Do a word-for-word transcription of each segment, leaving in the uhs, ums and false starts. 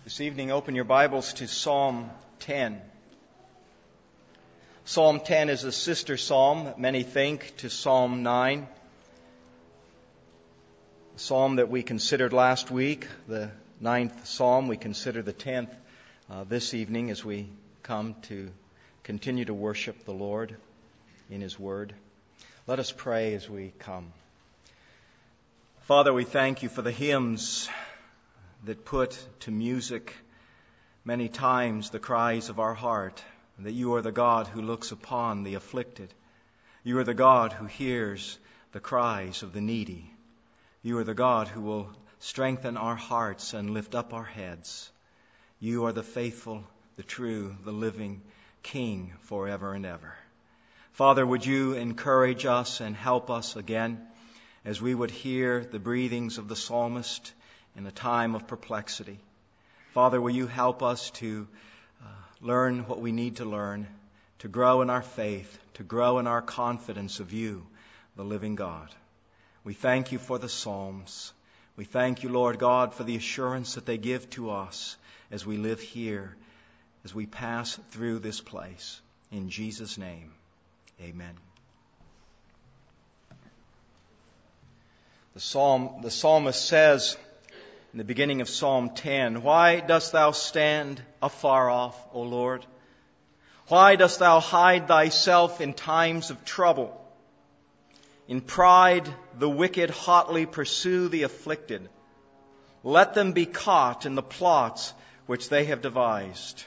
This evening, open your Bibles to Psalm ten. Psalm ten is a sister psalm, many think, to Psalm nine. The psalm that we considered last week, the ninth psalm, we consider the tenth uh, this evening as we come to continue to worship the Lord in His Word. Let us pray as we come. Father, we thank You for the hymns that put to music many times the cries of our heart, and that You are the God who looks upon the afflicted. You are the God who hears the cries of the needy. You are the God who will strengthen our hearts and lift up our heads. You are the faithful, the true, the living King forever and ever. Father, would You encourage us and help us again as we would hear the breathings of the psalmist in a time of perplexity. Father, will You help us to uh, learn what we need to learn, to grow in our faith, to grow in our confidence of You, the living God. We thank You for the Psalms. We thank You, Lord God, for the assurance that they give to us as we live here, as we pass through this place. In Jesus' name, amen. The psalm, the psalmist says in the beginning of Psalm ten, "Why dost Thou stand afar off, O Lord? Why dost Thou hide Thyself in times of trouble? In pride the wicked hotly pursue the afflicted. Let them be caught in the plots which they have devised.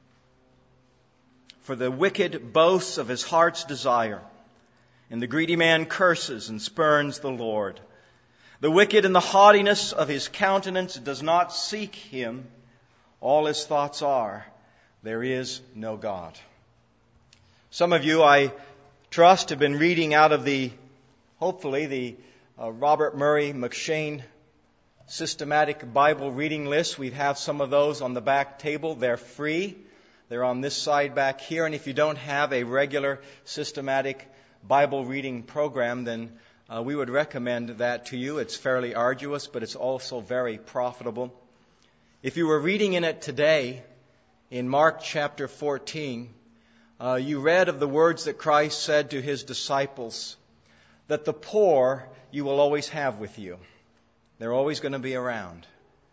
For the wicked boasts of his heart's desire, and the greedy man curses and spurns the Lord. The wicked in the haughtiness of his countenance does not seek Him. All his thoughts are, there is no God." Some of you, I trust, have been reading out of the, hopefully, the uh, Robert Murray M'Cheyne systematic Bible reading list. We have some of those on the back table. They're free. They're on this side back here. And if you don't have a regular systematic Bible reading program, then Uh, we would recommend that to you. It's fairly arduous, but it's also very profitable. If you were reading in it today, in Mark chapter fourteen, uh, you read of the words that Christ said to His disciples, that the poor you will always have with you. They're always going to be around.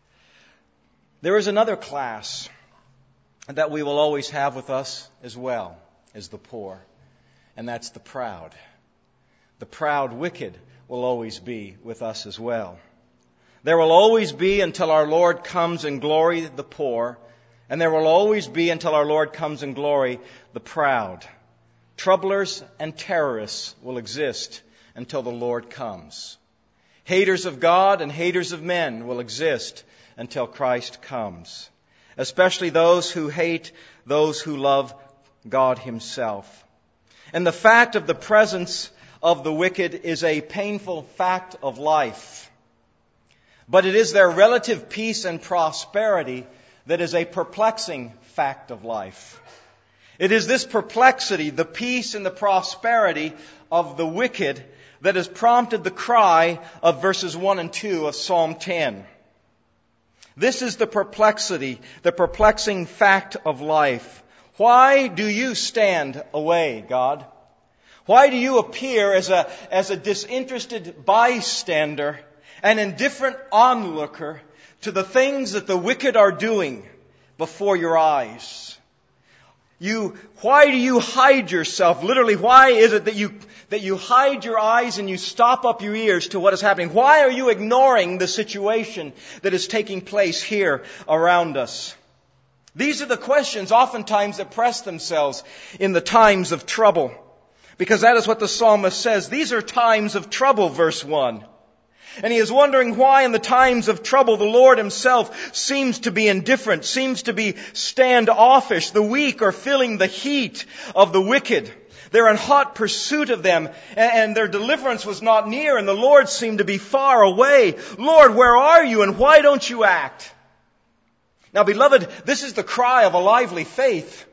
There is another class that we will always have with us as well as the poor, and that's the proud. The proud wicked will always be with us as well. There will always be, until our Lord comes in glory, the poor. And there will always be, until our Lord comes in glory, the proud. Troublers and terrorists will exist until the Lord comes. Haters of God and haters of men will exist until Christ comes. Especially those who hate those who love God Himself. And the fact of the presence of the wicked is a painful fact of life. But it is their relative peace and prosperity that is a perplexing fact of life. It is this perplexity, the peace and the prosperity of the wicked, that has prompted the cry of verses one and two of Psalm ten. This is the perplexity, the perplexing fact of life. Why do You stand away, God? Why do You appear as a, as a disinterested bystander, an indifferent onlooker to the things that the wicked are doing before Your eyes? You, why do You hide Yourself? Literally, why is it that you, that you hide your eyes and you stop up your ears to what is happening? Why are You ignoring the situation that is taking place here around us? These are the questions oftentimes that press themselves in the times of trouble. Because that is what the psalmist says. These are times of trouble, verse one. And he is wondering why in the times of trouble the Lord Himself seems to be indifferent, seems to be standoffish. The weak are feeling the heat of the wicked. They're in hot pursuit of them, and their deliverance was not near, and the Lord seemed to be far away. Lord, where are You, and why don't You act? Now, beloved, this is the cry of a lively faith.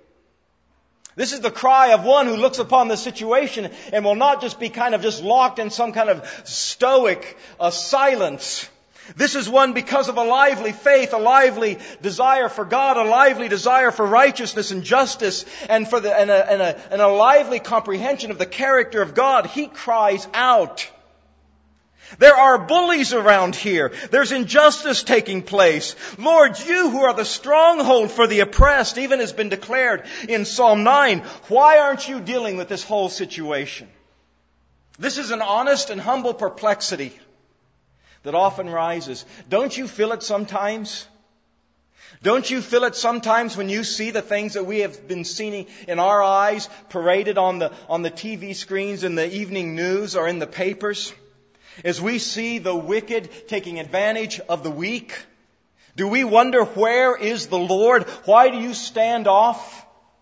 This is the cry of one who looks upon the situation and will not just be kind of just locked in some kind of stoic uh, silence, This is one because of a lively faith, a lively desire for God, a lively desire for righteousness and justice, and for the, and a, and a, and a lively comprehension of the character of God. He cries out. There are bullies around here. There's injustice taking place. Lord, you who are the stronghold for the oppressed, even has been declared in Psalm nine, why aren't you dealing with this whole situation? This is an honest and humble perplexity that often rises. Don't you feel it sometimes? Don't you feel it sometimes when you see the things that we have been seeing in our eyes paraded on the, on the T V screens, in the evening news, or in the papers? As we see the wicked taking advantage of the weak, do we wonder, where is the Lord? Why do you stand off?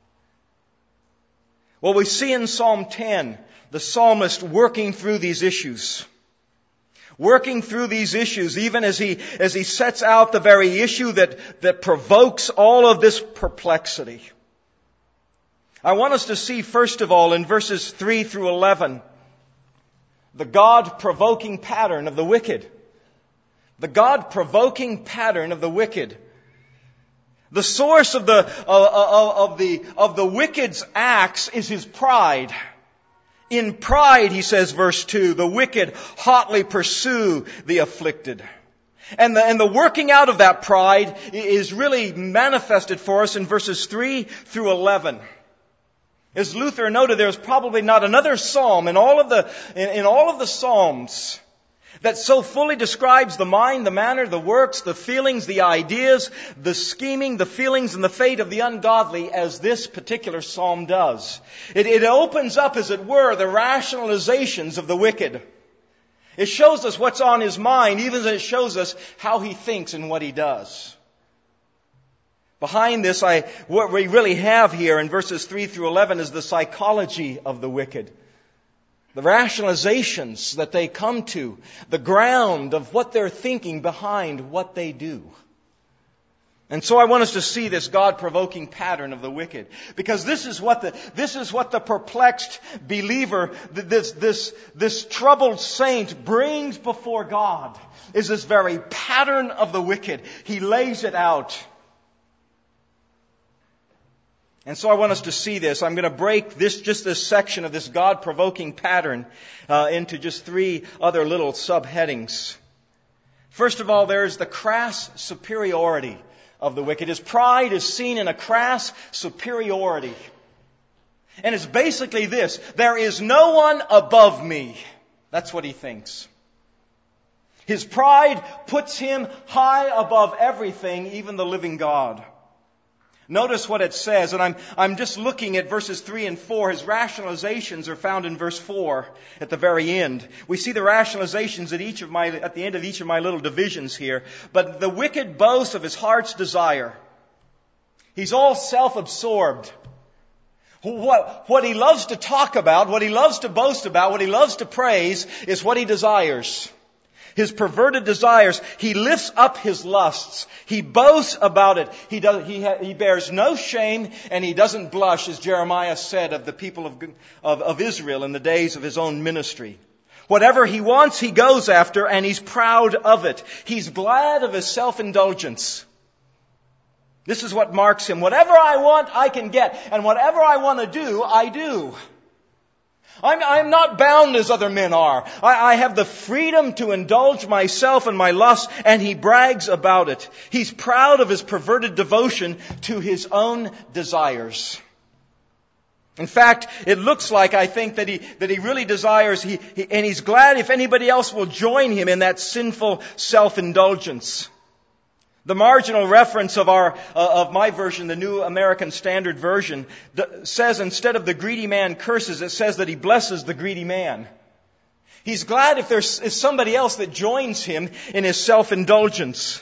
Well, we see in Psalm ten the psalmist working through these issues. Working through these issues, even as he, as he sets out the very issue that, that provokes all of this perplexity. I want us to see, first of all, in verses three through eleven, the God-provoking pattern of the wicked. The God-provoking pattern of the wicked. The source of the, of, of the, of the wicked's acts is his pride. In pride, he says, verse two, the wicked hotly pursue the afflicted. And the, and the working out of that pride is really manifested for us in verses three through eleven. As Luther noted, there's probably not another psalm in all of the, in, in all of the psalms that so fully describes the mind, the manner, the works, the feelings, the ideas, the scheming, the feelings, and the fate of the ungodly as this particular psalm does. It, it opens up, as it were, the rationalizations of the wicked. It shows us what's on his mind, even as it shows us how he thinks and what he does. Behind this, I, what we really have here in verses three through eleven is the psychology of the wicked. The rationalizations that they come to, the ground of what they're thinking behind what they do. And so I want us to see this God-provoking pattern of the wicked. Because this is what the, this is what the perplexed believer, this, this, this troubled saint brings before God, is this very pattern of the wicked. He lays it out. And so I want us to see this. I'm going to break this, just this section of this God-provoking pattern uh, into just three other little subheadings. First of all, there's the crass superiority of the wicked. His pride is seen in a crass superiority. And it's basically this: there is no one above me. That's what he thinks. His pride puts him high above everything, even the living God. Notice what it says, and I'm, I'm just looking at verses three and four. His rationalizations are found in verse four at the very end. We see the rationalizations at each of my, at the end of each of my little divisions here. But the wicked boasts of his heart's desire. He's all self-absorbed. What, what he loves to talk about, what he loves to boast about, what he loves to praise is what he desires. His perverted desires. He lifts up his lusts. He boasts about it. He does, he, ha, he bears no shame, and he doesn't blush, as Jeremiah said of the people of, of, of Israel in the days of his own ministry. Whatever he wants, he goes after, and he's proud of it. He's glad of his self-indulgence. This is what marks him. Whatever I want, I can get. And whatever I want to do, I do. I'm, I'm not bound as other men are. I, I have the freedom to indulge myself and my lust, and he brags about it. He's proud of his perverted devotion to his own desires. In fact, it looks like, I think, that he, that he really desires, he, he, and he's glad if anybody else will join him in that sinful self-indulgence. The marginal reference of our uh, of my version, the New American Standard Version, th- says instead of the greedy man curses, it says that he blesses the greedy man. He's glad if there's is somebody else that joins him in his self-indulgence.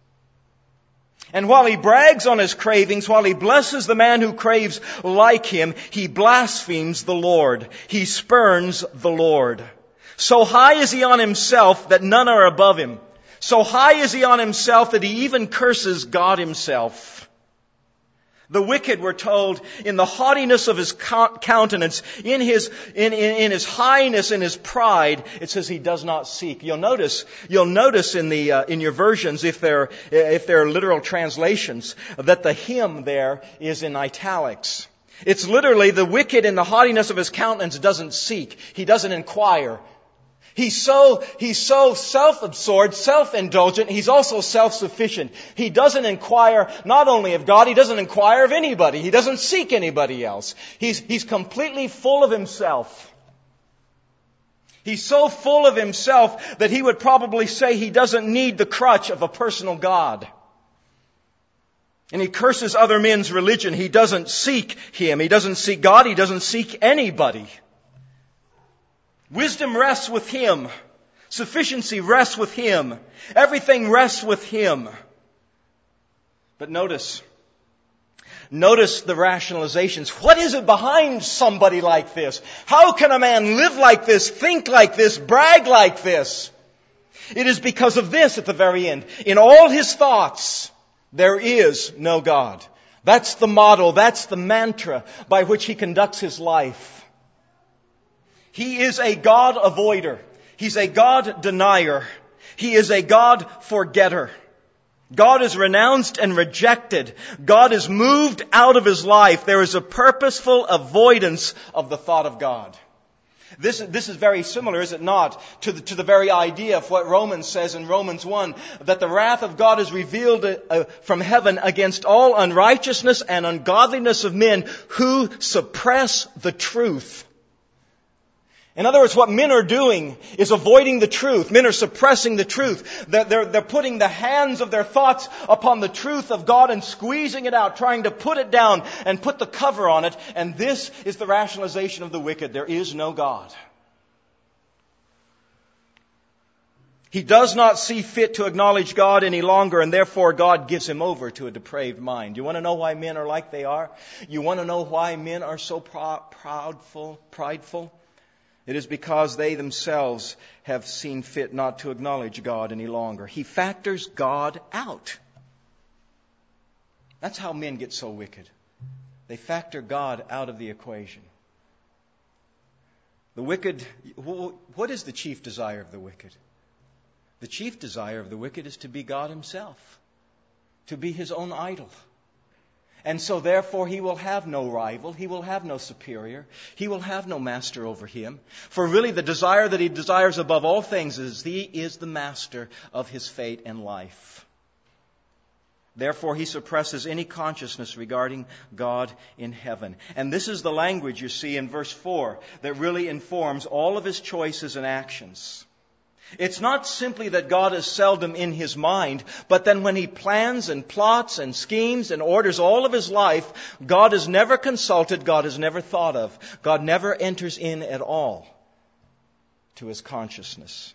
And while he brags on his cravings, while he blesses the man who craves like him, he blasphemes the Lord. He spurns the Lord. So high is he on himself that none are above him. So high is he on himself that he even curses God himself. The wicked, we're told, in the haughtiness of his countenance, in his, in, in, in his highness, in his pride, it says he does not seek. You'll notice, you'll notice in the, uh, in your versions, if they're, if they're literal translations, that the him there is in italics. It's literally the wicked in the haughtiness of his countenance doesn't seek. He doesn't inquire. He's so, he's so self-absorbed, self-indulgent, he's also self-sufficient. He doesn't inquire not only of God, he doesn't inquire of anybody. He doesn't seek anybody else. He's, he's completely full of himself. He's so full of himself that he would probably say he doesn't need the crutch of a personal God. And he curses other men's religion. He doesn't seek Him. He doesn't seek God. He doesn't seek anybody. Wisdom rests with Him. Sufficiency rests with Him. Everything rests with Him. But notice, notice the rationalizations. What is it behind somebody like this? How can a man live like this, think like this, brag like this? It is because of this at the very end. In all his thoughts, there is no God. That's the motto, that's the mantra by which he conducts his life. He is a God avoider. He's a God denier. He is a God forgetter. God is renounced and rejected. God is moved out of his life. There is a purposeful avoidance of the thought of God. This, this is very similar, is it not, to the, to the very idea of what Romans says in Romans one, that the wrath of God is revealed uh, from heaven against all unrighteousness and ungodliness of men who suppress the truth. In other words, what men are doing is avoiding the truth. Men are suppressing the truth. They're, they're, they're putting the hands of their thoughts upon the truth of God and squeezing it out, trying to put it down and put the cover on it. And this is the rationalization of the wicked. There is no God. He does not see fit to acknowledge God any longer, and therefore God gives him over to a depraved mind. You want to know why men are like they are? You want to know why men are so prou- proudful, prideful? It is because they themselves have seen fit not to acknowledge God any longer. He factors God out. That's how men get so wicked. They factor God out of the equation. The wicked, what is the chief desire of the wicked? The chief desire of the wicked is to be God himself, to be his own idol. And so therefore he will have no rival, he will have no superior, he will have no master over him. For really the desire that he desires above all things is he is the master of his fate and life. Therefore he suppresses any consciousness regarding God in heaven. And this is the language you see in verse four that really informs all of his choices and actions. It's not simply that God is seldom in his mind, but then when he plans and plots and schemes and orders all of his life, God is never consulted, God is never thought of. God never enters in at all to his consciousness.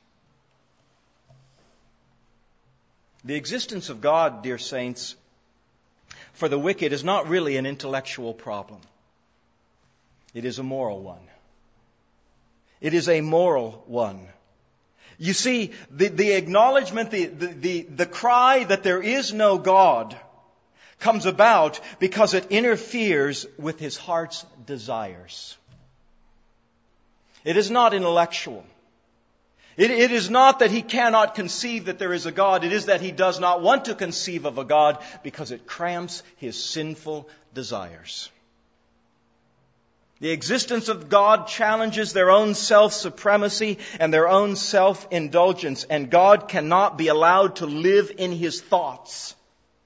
The existence of God, dear saints, for the wicked is not really an intellectual problem. It is a moral one. It is a moral one. You see, the, the acknowledgement, the, the, the, the cry that there is no God comes about because it interferes with his heart's desires. It is not intellectual. It, it is not that he cannot conceive that there is a God. It is that he does not want to conceive of a God because it cramps his sinful desires. The existence of God challenges their own self-supremacy and their own self-indulgence, and God cannot be allowed to live in his thoughts.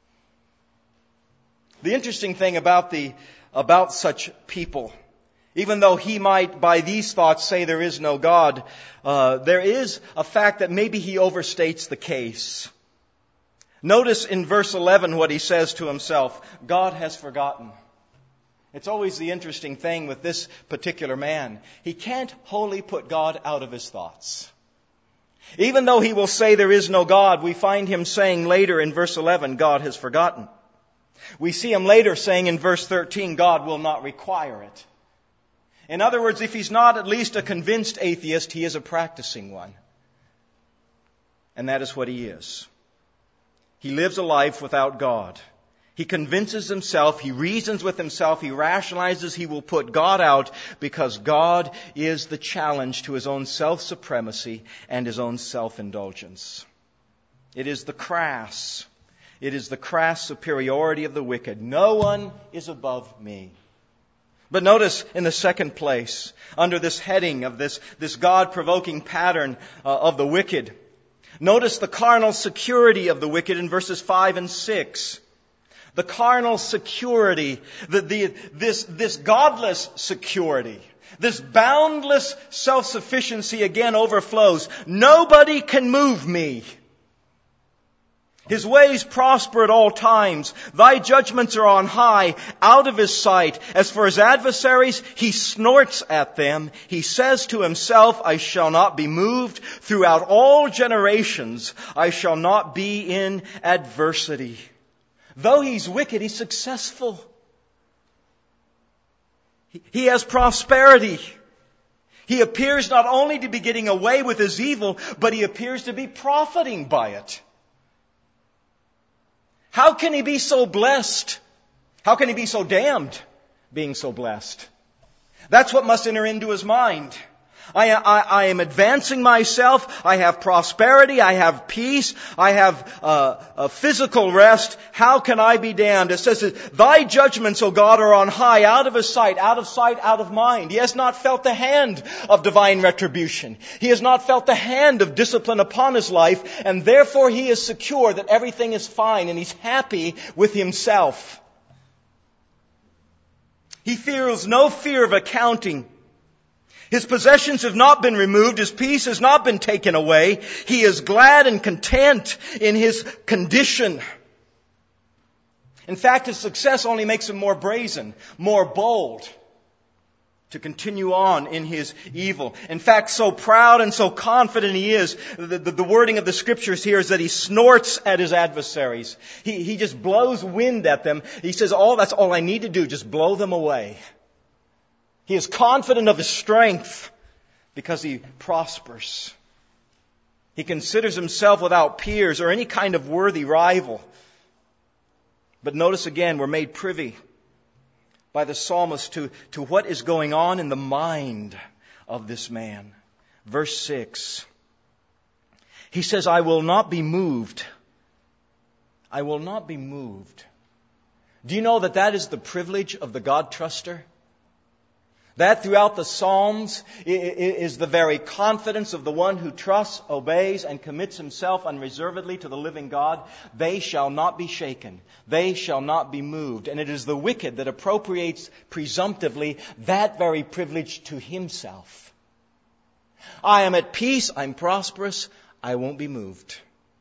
The interesting thing about the about such people, even though he might by these thoughts say there is no God, uh, there is a fact that maybe he overstates the case. Notice in verse eleven what he says to himself, God has forgotten. It's always the interesting thing with this particular man. He can't wholly put God out of his thoughts. Even though he will say there is no God, we find him saying later in verse eleven, God has forgotten. We see him later saying in verse thirteen, God will not require it. In other words, if he's not at least a convinced atheist, he is a practicing one. And that is what he is. He lives a life without God. He convinces himself, he reasons with himself, he rationalizes, he will put God out because God is the challenge to his own self-supremacy and his own self-indulgence. It is the crass, it is the crass superiority of the wicked. No one is above me. But notice in the second place, under this heading of this, this God-provoking pattern uh, of the wicked, notice the carnal security of the wicked in verses five and six. The carnal security, the, the, this, this godless security, this boundless self-sufficiency again overflows. Nobody can move me. His ways prosper at all times. Thy judgments are on high, out of his sight. As for his adversaries, he snorts at them. He says to himself, I shall not be moved. Throughout all generations, I shall not be in adversity. Though he's wicked, he's successful. He has prosperity. He appears not only to be getting away with his evil, but he appears to be profiting by it. How can he be so blessed? How can he be so damned being so blessed? That's what must enter into his mind. I, I, I am advancing myself. I have prosperity. I have peace. I have uh, a physical rest. How can I be damned? It says, thy judgments, O God, are on high, out of his sight, out of sight, out of mind. He has not felt the hand of divine retribution. He has not felt the hand of discipline upon his life, and therefore he is secure that everything is fine, and he's happy with himself. He feels no fear of accounting. His possessions have not been removed. His peace has not been taken away. He is glad and content in his condition. In fact, his success only makes him more brazen, more bold to continue on in his evil. In fact, so proud and so confident he is, the, the, the wording of the Scriptures here is that he snorts at his adversaries. He, he just blows wind at them. He says, oh, that's all I need to do, just blow them away. He is confident of his strength because he prospers. He considers himself without peers or any kind of worthy rival. But notice again, we're made privy by the psalmist to, to what is going on in the mind of this man. Verse six. He says, I will not be moved. I will not be moved. Do you know that that is the privilege of the God-truster? That throughout the Psalms is the very confidence of the one who trusts, obeys, and commits himself unreservedly to the living God. They shall not be shaken. They shall not be moved. And it is the wicked that appropriates presumptively that very privilege to himself. I am at peace. I'm prosperous. I won't be moved.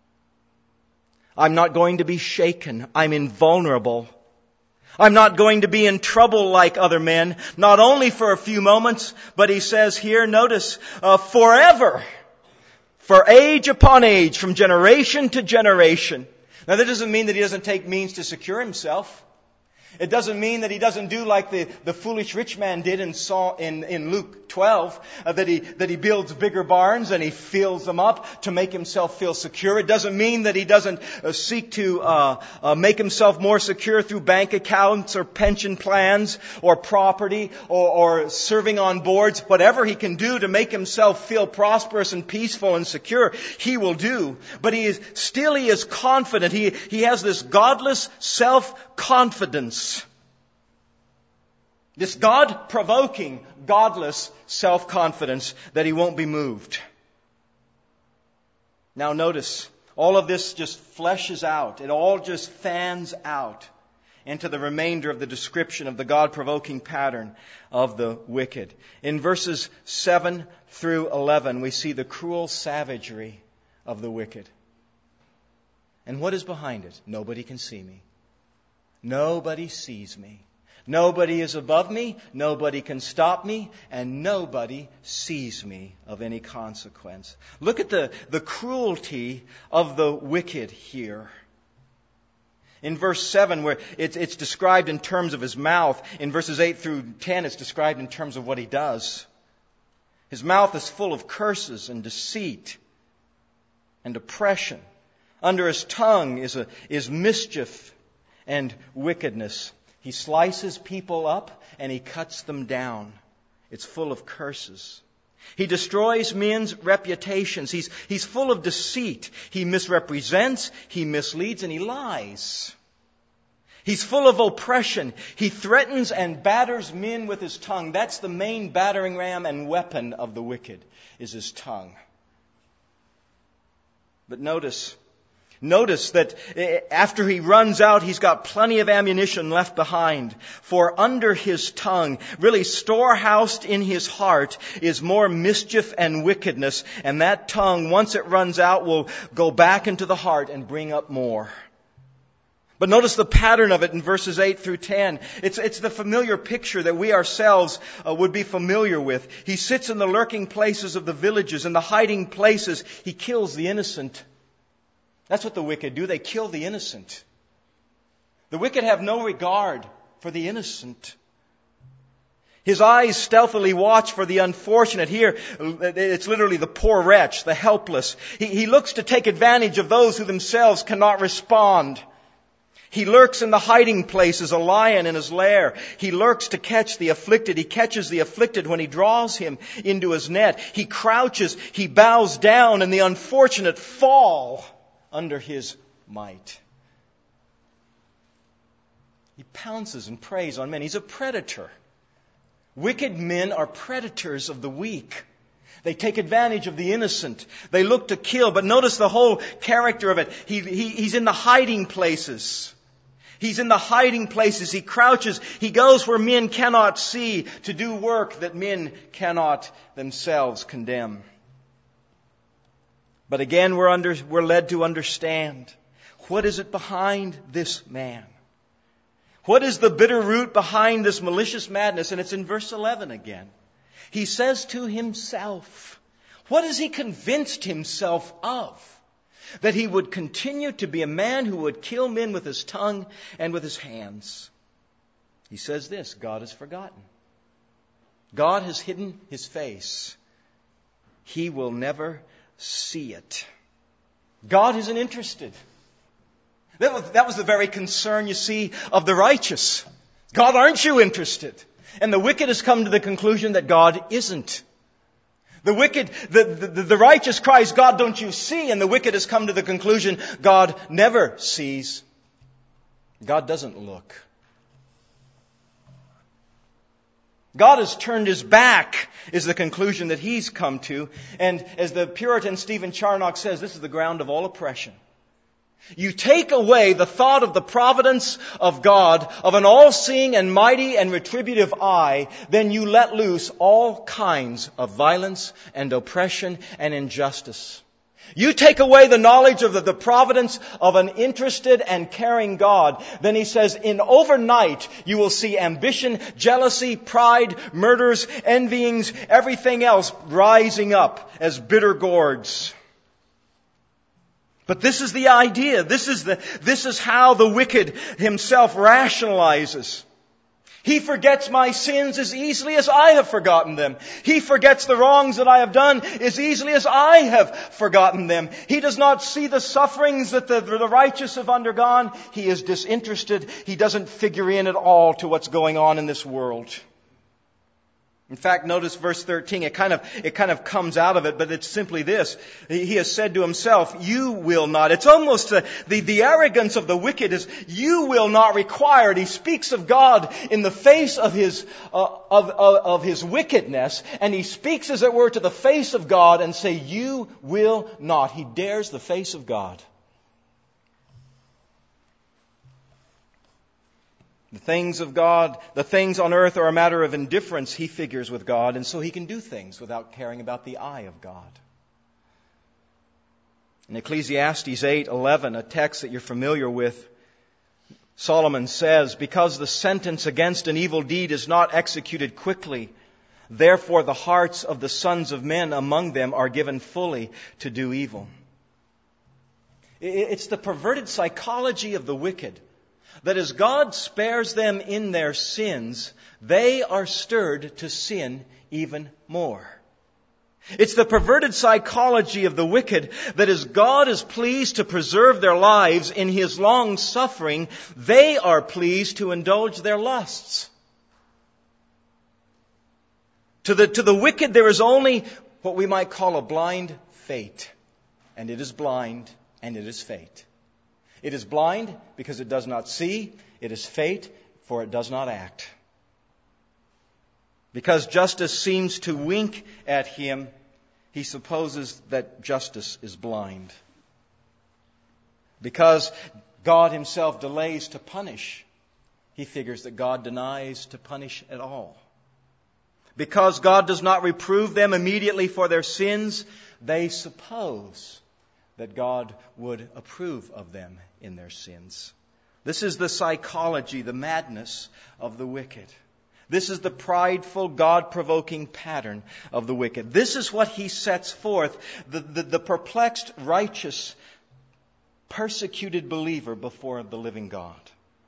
I'm not going to be shaken. I'm invulnerable. I'm not going to be in trouble like other men, not only for a few moments, but he says here, notice, uh, forever, for age upon age, from generation to generation. Now that doesn't mean that he doesn't take means to secure himself. It doesn't mean that he doesn't do like the, the foolish rich man did in, Saul, in, in Luke twelve, uh, that he that he builds bigger barns and he fills them up to make himself feel secure. It doesn't mean that he doesn't uh, seek to uh, uh, make himself more secure through bank accounts or pension plans or property or, or serving on boards. Whatever he can do to make himself feel prosperous and peaceful and secure, he will do. But he is still he is confident. He he has this godless self-confidence. This God-provoking, godless self-confidence that he won't be moved. Now notice, all of this just fleshes out. It all just fans out into the remainder of the description of the God-provoking pattern of the wicked. In verses seven through eleven, we see the cruel savagery of the wicked. And what is behind it? Nobody can see me. Nobody sees me. Nobody is above me, nobody can stop me, and nobody sees me of any consequence. Look at the, the cruelty of the wicked here. In verse seven, where it's, it's described in terms of his mouth. In verses eight through ten, it's described in terms of what he does. His mouth is full of curses and deceit and oppression. Under his tongue is, a, is mischief and wickedness. He slices people up and he cuts them down. It's full of curses. He destroys men's reputations. He's, he's full of deceit. He misrepresents, he misleads, and he lies. He's full of oppression. He threatens and batters men with his tongue. That's the main battering ram and weapon of the wicked, is his tongue. But notice, notice that after he runs out, he's got plenty of ammunition left behind. For under his tongue, really storehoused in his heart, is more mischief and wickedness. And that tongue, once it runs out, will go back into the heart and bring up more. But notice the pattern of it in verses eight through ten. It's, it's the familiar picture that we ourselves uh, would be familiar with. He sits in the lurking places of the villages, in the hiding places. He kills the innocent. That's what the wicked do. They kill the innocent. The wicked have no regard for the innocent. His eyes stealthily watch for the unfortunate. Here, it's literally the poor wretch, the helpless. He, he looks to take advantage of those who themselves cannot respond. He lurks in the hiding places, a lion in his lair. He lurks to catch the afflicted. He catches the afflicted when he draws him into his net. He crouches, he bows down, and the unfortunate fall under his might. He pounces and preys on men. He's a predator. Wicked men are predators of the weak. They take advantage of the innocent. They look to kill. But notice the whole character of it. He, he, he's in the hiding places. He's in the hiding places. He crouches. He goes where men cannot see to do work that men cannot themselves condemn. But again, we're, under, we're led to understand. What is it behind this man? What is the bitter root behind this malicious madness? And it's in verse eleven again. He says to himself, what has he convinced himself of? That he would continue to be a man who would kill men with his tongue and with his hands. He says this, God has forgotten. God has hidden his face. He will never see it. God isn't interested. That was, that was the very concern, you see, of the righteous. God, aren't you interested? And the wicked has come to the conclusion that God isn't. The wicked, the, the, the righteous cries, God, don't you see? And the wicked has come to the conclusion, God never sees. God doesn't look. God has turned his back, is the conclusion that he's come to. And as the Puritan Stephen Charnock says, this is the ground of all oppression. You take away the thought of the providence of God, of an all-seeing and mighty and retributive eye, then you let loose all kinds of violence and oppression and injustice. You take away the knowledge of the, the providence of an interested and caring God, then he says, in overnight you will see ambition, jealousy, pride, murders, envyings, everything else rising up as bitter gourds. But this is the idea. This is the, this is how the wicked himself rationalizes. He forgets my sins as easily as I have forgotten them. He forgets the wrongs that I have done as easily as I have forgotten them. He does not see the sufferings that the, the righteous have undergone. He is disinterested. He doesn't figure in at all to what's going on in this world. In fact, notice verse thirteen, it kind of, it kind of comes out of it, but it's simply this. He has said to himself, you will not. It's almost uh, the, the arrogance of the wicked is, you will not require it. He speaks of God in the face of his, uh, of, of, of his wickedness, and he speaks, as it were, to the face of God and say, you will not. He dares the face of God. The things of God, the things on earth are a matter of indifference, he figures, with God, and so he can do things without caring about the eye of God. In Ecclesiastes eight eleven, a text that you're familiar with, Solomon says, because the sentence against an evil deed is not executed quickly, therefore the hearts of the sons of men among them are given fully to do evil. It's the perverted psychology of the wicked, that as God spares them in their sins, they are stirred to sin even more. It's the perverted psychology of the wicked that as God is pleased to preserve their lives in His long suffering, they are pleased to indulge their lusts. To the, to the wicked there is only what we might call a blind fate. And it is blind and it is fate. It is blind because it does not see. It is fate for it does not act. Because justice seems to wink at him, he supposes that justice is blind. Because God Himself delays to punish, he figures that God denies to punish at all. Because God does not reprove them immediately for their sins, they suppose that God would approve of them in their sins. This is the psychology, the madness of the wicked. This is the prideful, God-provoking pattern of the wicked. This is what he sets forth, the, the, the perplexed, righteous, persecuted believer before the living God.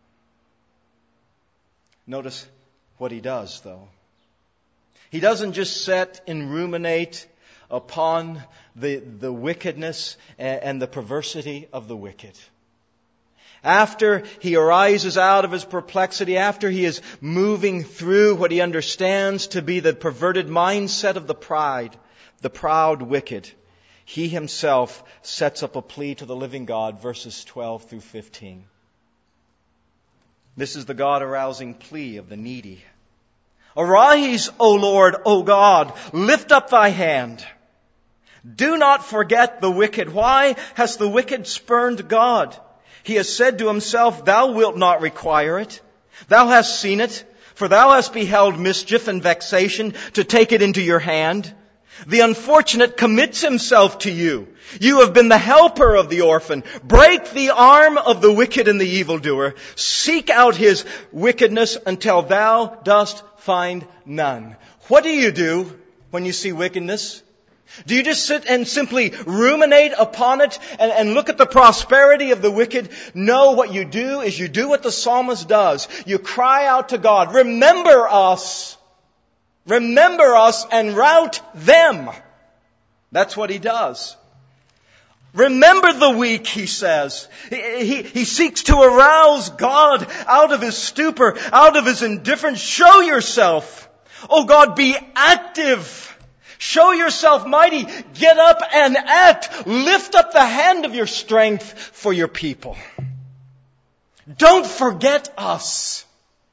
Notice what he does, though. He doesn't just sit and ruminate upon the, the wickedness and the perversity of the wicked. After he arises out of his perplexity, after he is moving through what he understands to be the perverted mindset of the pride, the proud wicked, he himself sets up a plea to the living God, verses twelve through fifteen. This is the God-arousing plea of the needy. Arise, O Lord, O God, lift up thy hand. Do not forget the wicked. Why has the wicked spurned God? He has said to himself, Thou wilt not require it. Thou hast seen it, for thou hast beheld mischief and vexation to take it into your hand. The unfortunate commits himself to you. You have been the helper of the orphan. Break the arm of the wicked and the evildoer. Seek out his wickedness until thou dost find none. What do you do when you see wickedness? Do you just sit and simply ruminate upon it and, and look at the prosperity of the wicked? No, what you do is you do what the psalmist does. You cry out to God, remember us. Remember us and rout them. That's what he does. Remember the weak, he says. He, he, he seeks to arouse God out of his stupor, out of his indifference. Show yourself. Oh God, be active. Show yourself mighty. Get up and act. Lift up the hand of your strength for your people. Don't forget us.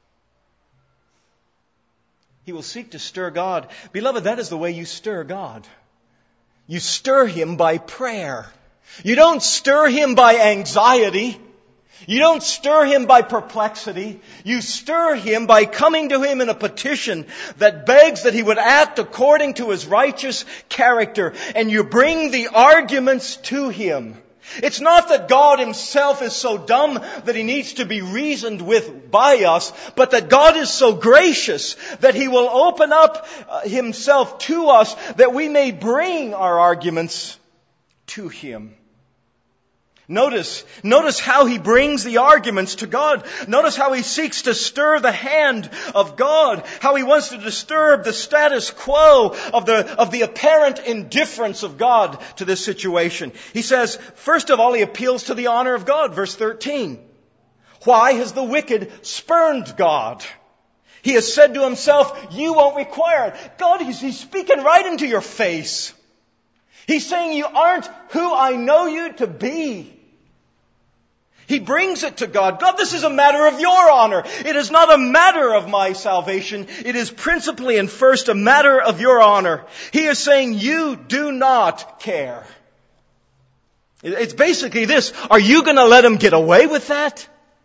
He will seek to stir God. Beloved, that is the way you stir God. You stir Him by prayer. You don't stir Him by anxiety. You don't stir Him by perplexity. You stir Him by coming to Him in a petition that begs that He would act according to His righteous character. And you bring the arguments to Him. It's not that God Himself is so dumb that He needs to be reasoned with by us, but that God is so gracious that He will open up Himself to us that we may bring our arguments to Him. Notice, notice how he brings the arguments to God. Notice how he seeks to stir the hand of God. How he wants to disturb the status quo of the, of the apparent indifference of God to this situation. He says, first of all, he appeals to the honor of God. Verse thirteen. Why has the wicked spurned God? He has said to himself, you won't require it. God, he's, he's speaking right into your face. He's saying you aren't who I know you to be. He brings it to God. God, this is a matter of your honor. It is not a matter of my salvation. It is principally and first a matter of your honor. He is saying you do not care. It's basically this. Are you going to let him get away with that?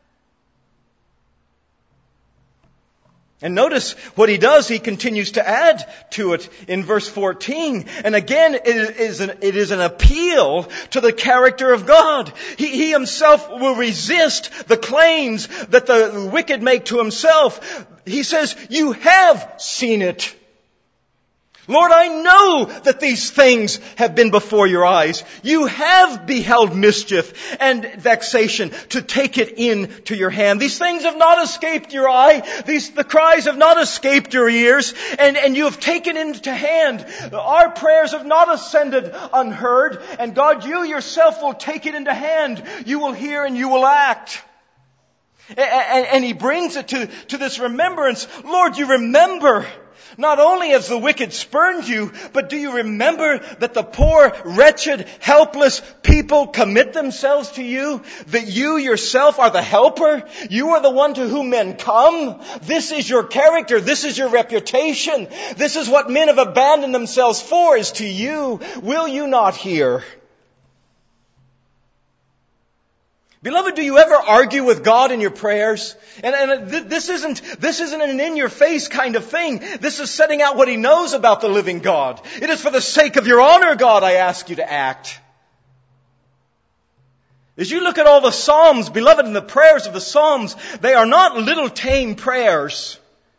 And notice what he does, he continues to add to it in verse fourteen. And again, it is an, it is an appeal to the character of God. He, he himself will resist the claims that the wicked make to himself. He says, you have seen it. Lord, I know that these things have been before your eyes. You have beheld mischief and vexation to take it into your hand. These things have not escaped your eye. These, the cries have not escaped your ears. And, and you have taken into hand. Our prayers have not ascended unheard. And God, you yourself will take it into hand. You will hear and you will act. And, and, and he brings it to, to this remembrance. Lord, you remember. Not only has the wicked spurned you, but do you remember that the poor, wretched, helpless people commit themselves to you? That you yourself are the helper? You are the one to whom men come? This is your character. This is your reputation. This is what men have abandoned themselves for, is to you. Will you not hear? Beloved, do you ever argue with God in your prayers? And, and th- this isn't, this isn't an in-your-face kind of thing. This is setting out what He knows about the living God. It is for the sake of your honor, God, I ask you to act. As you look at all the Psalms, beloved, and the prayers of the Psalms, they are not little tame prayers.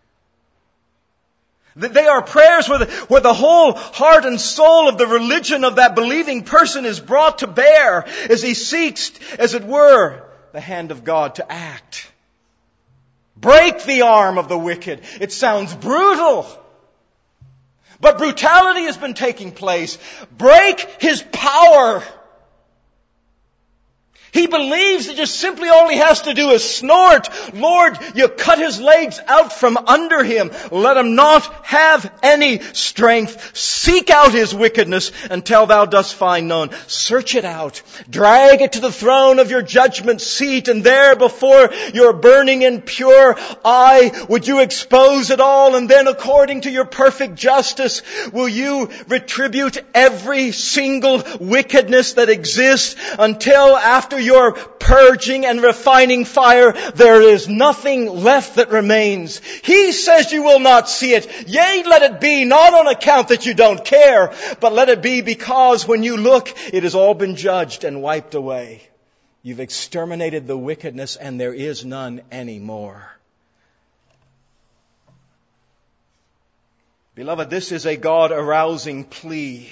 They are prayers where the, where the whole heart and soul of the religion of that believing person is brought to bear as he seeks, as it were, the hand of God to act. Break the arm of the wicked. It sounds brutal. But brutality has been taking place. Break his power. He believes that just simply all he has to do is snort. Lord, you cut his legs out from under him. Let him not have any strength. Seek out his wickedness until thou dost find none. Search it out. Drag it to the throne of your judgment seat, and there before your burning and pure eye would you expose it all, and then according to your perfect justice will you retribute every single wickedness that exists until after your purging and refining fire, there is nothing left that remains. He says you will not see it. Yea, let it be, not on account that you don't care, but let it be because when you look, it has all been judged and wiped away. You've exterminated the wickedness and there is none anymore. Beloved, this is a God-arousing plea.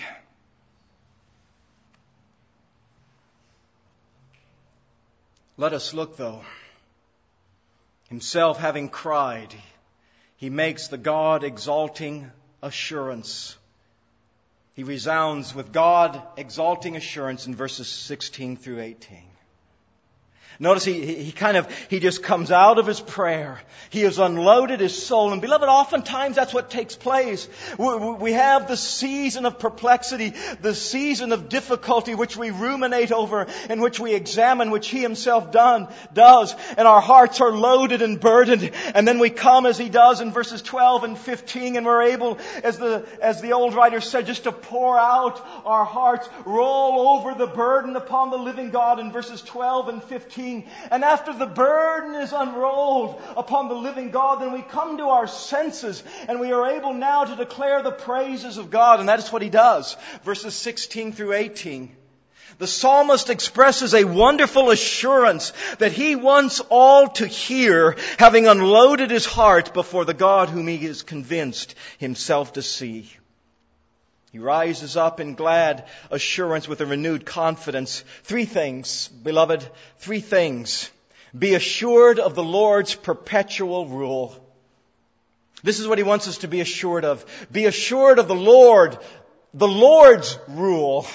Let us look, though. Himself having cried, he makes the God-exalting assurance. He resounds with God-exalting assurance in verses sixteen through eighteen. Notice he, he, he kind of, he just comes out of his prayer. He has unloaded his soul. And beloved, oftentimes that's what takes place. We, we have the season of perplexity, the season of difficulty which we ruminate over and which we examine, which he himself done, does. And our hearts are loaded and burdened. And then we come as he does in verses twelve and fifteen, and we're able, as the, as the old writer said, just to pour out our hearts, roll over the burden upon the living God in verses twelve and fifteen. And after the burden is unrolled upon the living God, then we come to our senses and we are able now to declare the praises of God. And that is what he does. Verses sixteen through eighteen. The psalmist expresses a wonderful assurance that he wants all to hear, having unloaded his heart before the God whom he is convinced himself to see. He rises up in glad assurance with a renewed confidence. Three things, beloved, three things. Be assured of the Lord's perpetual rule. This is what he wants us to be assured of. Be assured of the Lord, the Lord's rule.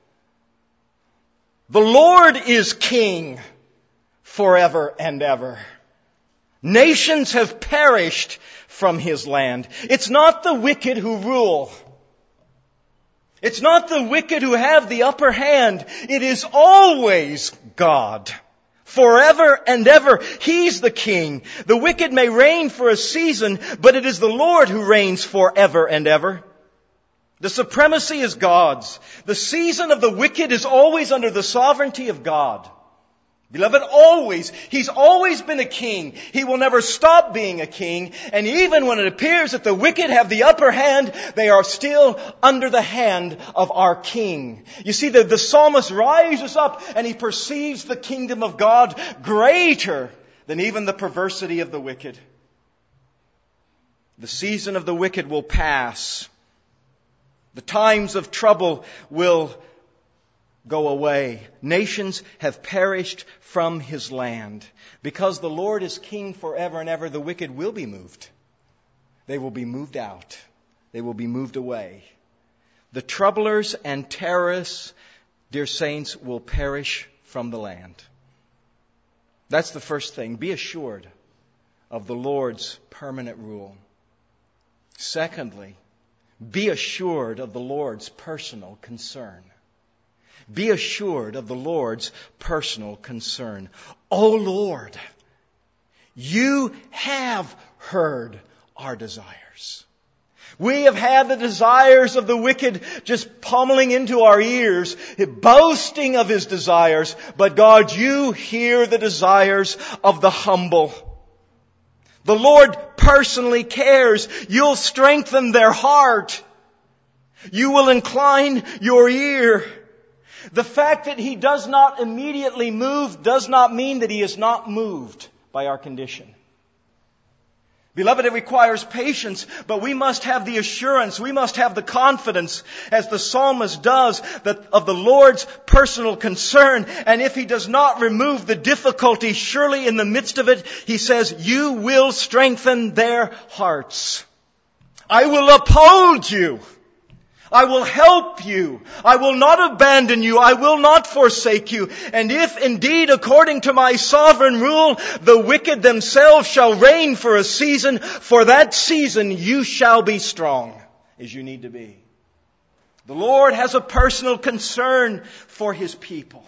The Lord is King forever and ever. Nations have perished from his land. It's not the wicked who rule. It's not the wicked who have the upper hand. It is always God. Forever and ever, he's the king. The wicked may reign for a season, but it is the Lord who reigns forever and ever. The supremacy is God's. The season of the wicked is always under the sovereignty of God. Beloved, always. He's always been a king. He will never stop being a king. And even when it appears that the wicked have the upper hand, they are still under the hand of our king. You see, the, the psalmist rises up and he perceives the kingdom of God greater than even the perversity of the wicked. The season of the wicked will pass. The times of trouble will go away. Nations have perished from His land. Because the Lord is king forever and ever, the wicked will be moved. They will be moved out. They will be moved away. The troublers and terrorists, dear saints, will perish from the land. That's the first thing. Be assured of the Lord's permanent rule. Secondly, be assured of the Lord's personal concern. Be assured of the Lord's personal concern. O Lord, You have heard our desires. We have had the desires of the wicked just pummeling into our ears, boasting of his desires. But God, You hear the desires of the humble. The Lord personally cares. You'll strengthen their heart. You will incline your ear. The fact that He does not immediately move does not mean that He is not moved by our condition. Beloved, it requires patience, but we must have the assurance, we must have the confidence, as the psalmist does, that of the Lord's personal concern. And if He does not remove the difficulty, surely in the midst of it, He says, You will strengthen their hearts. I will uphold you. I will help you. I will not abandon you. I will not forsake you. And if indeed, according to my sovereign rule, the wicked themselves shall reign for a season, for that season you shall be strong as you need to be. The Lord has a personal concern for His people.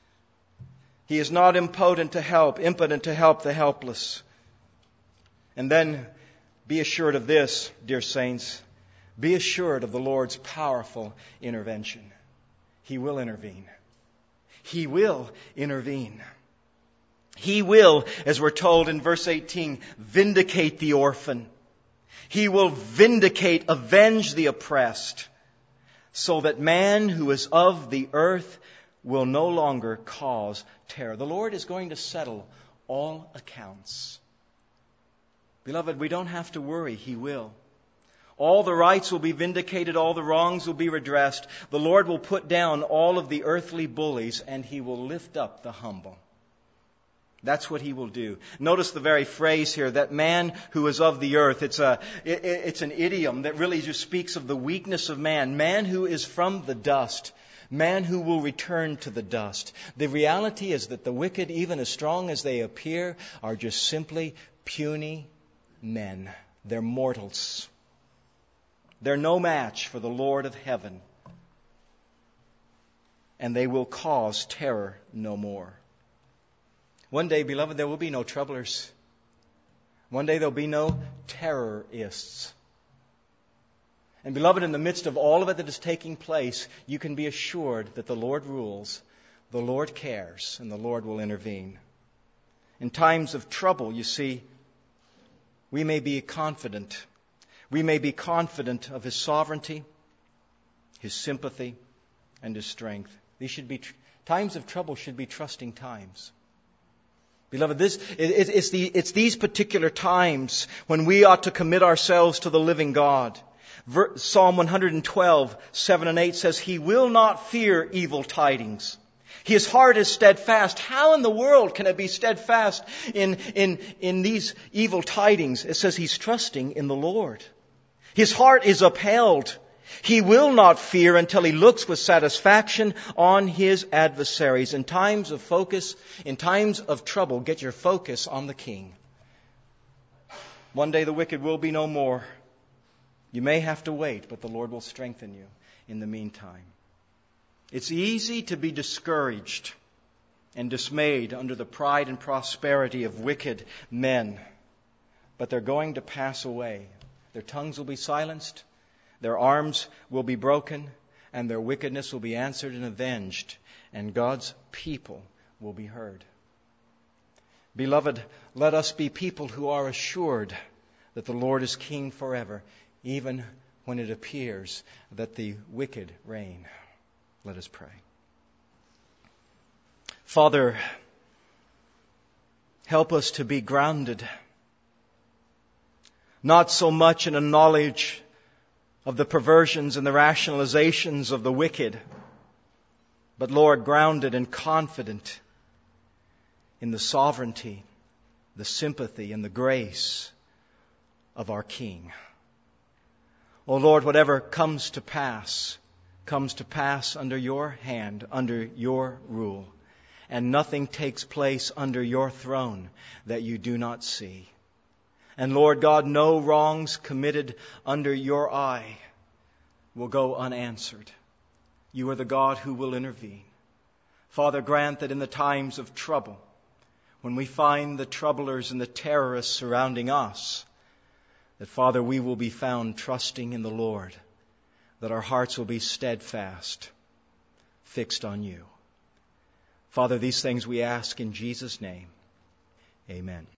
He is not impotent to help, impotent to help the helpless. And then be assured of this, dear saints. Be assured of the Lord's powerful intervention. He will intervene. He will intervene. He will, as we're told in verse eighteen, vindicate the orphan. He will vindicate, avenge the oppressed, so that man who is of the earth will no longer cause terror. The Lord is going to settle all accounts. Beloved, we don't have to worry. He will. All the rights will be vindicated, all the wrongs will be redressed. The Lord will put down all of the earthly bullies, and He will lift up the humble. That's what He will do. Notice the very phrase here, that man who is of the earth. It's a, it, it's an idiom that really just speaks of the weakness of man. Man who is from the dust. Man who will return to the dust. The reality is that the wicked, even as strong as they appear, are just simply puny men. They're mortals. They're no match for the Lord of heaven. And they will cause terror no more. One day, beloved, there will be no troublers. One day there'll be no terrorists. And beloved, in the midst of all of it that is taking place, you can be assured that the Lord rules, the Lord cares, and the Lord will intervene. In times of trouble, you see, we may be confident. We may be confident of His sovereignty, His sympathy, and His strength. These should be times of trouble should be trusting times. Beloved, this it, it's, the, it's these particular times when we ought to commit ourselves to the living God. Psalm one twelve, seven and eight says, He will not fear evil tidings. His heart is steadfast. How in the world can it be steadfast in, in, in these evil tidings? It says he's trusting in the Lord. His heart is upheld. He will not fear until he looks with satisfaction on his adversaries. In times of focus, in times of trouble, get your focus on the King. One day the wicked will be no more. You may have to wait, but the Lord will strengthen you in the meantime. It's easy to be discouraged and dismayed under the pride and prosperity of wicked men, but they're going to pass away. Their tongues will be silenced, their arms will be broken, and their wickedness will be answered and avenged, and God's people will be heard. Beloved, let us be people who are assured that the Lord is King forever, even when it appears that the wicked reign. Let us pray. Father, help us to be grounded, not so much in a knowledge of the perversions and the rationalizations of the wicked, but Lord, grounded and confident in the sovereignty, the sympathy, and the grace of our King. Oh Lord, whatever comes to pass, comes to pass under your hand, under your rule, and nothing takes place under your throne that you do not see. And Lord God, no wrongs committed under your eye will go unanswered. You are the God who will intervene. Father, grant that in the times of trouble, when we find the troublers and the terrorists surrounding us, that, Father, we will be found trusting in the Lord, that our hearts will be steadfast, fixed on you. Father, these things we ask in Jesus' name. Amen.